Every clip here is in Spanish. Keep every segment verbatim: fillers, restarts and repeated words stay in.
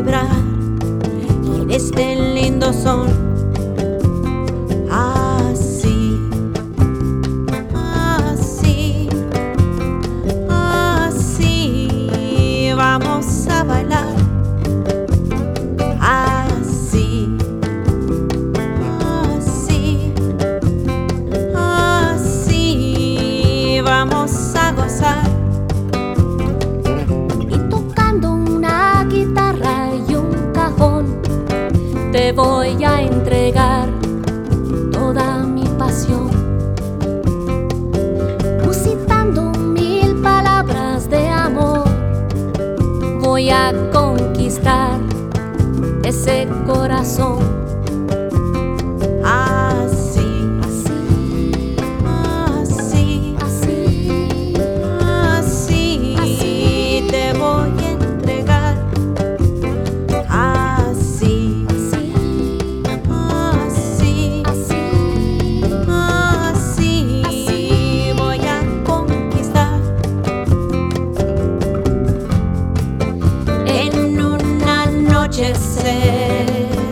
vibrar en este lindo son. Así, así, así vamos a bailar. Así, así, así vamos a gozar. Te voy a entregar toda mi pasión, musitando mil palabras de amor. Voy a conquistar ese corazón. Así, así, así, así, así, así te voy a entregar. Así, así, así, así voy a conquistar. En un anochecer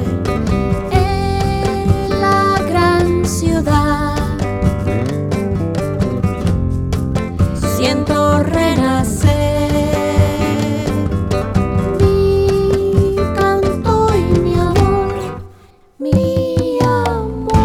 En la gran ciudad siento renacer mi canto y mi amor, mi amor.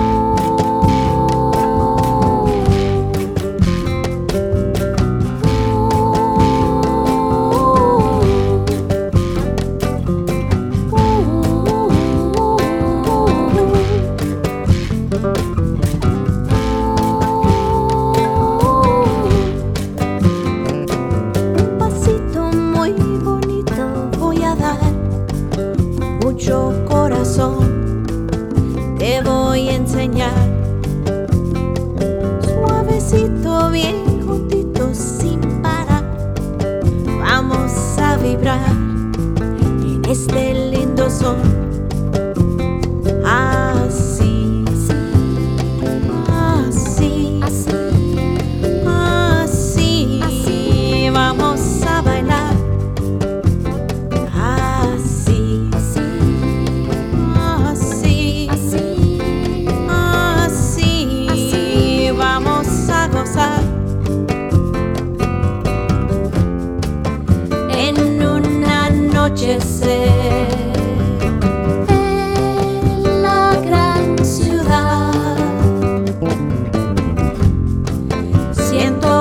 Un pasito muy bonito voy a dar, mucho corazón te voy a enseñar. Suavecito, bien juntito, sin parar, vamos a vibrar en este lindo son. Así, así, así, así vamos a bailar. Así, así, así vamos a gozar. En un anochecer En la gran ciudad siento